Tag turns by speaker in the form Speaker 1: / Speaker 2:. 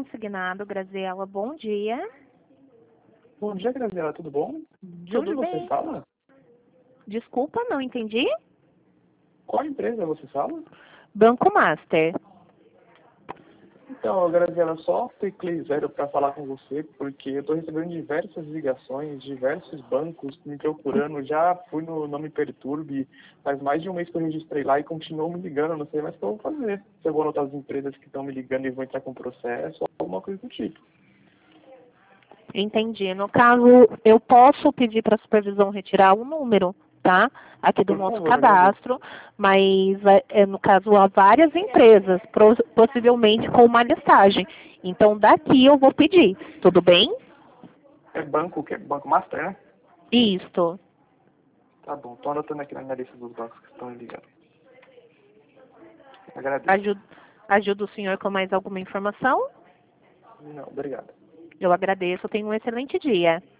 Speaker 1: consignado, Graziela. Bom dia.
Speaker 2: Bom dia, Graziela, tudo bom? De onde
Speaker 1: Tudo
Speaker 2: você
Speaker 1: bem?
Speaker 2: fala?
Speaker 1: Desculpa, não entendi.
Speaker 2: Qual empresa você fala?
Speaker 1: Banco Master.
Speaker 2: Então, Graziela, só teclei zero para falar com você, porque eu estou recebendo diversas ligações, diversos bancos me procurando. Já fui no Não Me Perturbe, faz mais de um mês que eu registrei lá e continuam me ligando. Não sei mais o que eu vou fazer. Se eu vou anotar as empresas que estão me ligando e vou entrar com processo ou alguma coisa do tipo.
Speaker 1: Entendi. No caso, eu posso pedir para a supervisão retirar o número, tá? Aqui do
Speaker 2: Por
Speaker 1: nosso
Speaker 2: favor, agradeço.
Speaker 1: cadastro, mas no caso há várias empresas, possivelmente com uma listagem. Então daqui eu vou pedir, tudo bem?
Speaker 2: É banco, o quê? Banco Master, né?
Speaker 1: Isto.
Speaker 2: Tá bom, estou anotando aqui na minha lista dos bancos que estão me ligando. Agradeço.
Speaker 1: Ajuda o senhor com mais alguma informação?
Speaker 2: Não, obrigado.
Speaker 1: Eu agradeço. Tenha um excelente dia.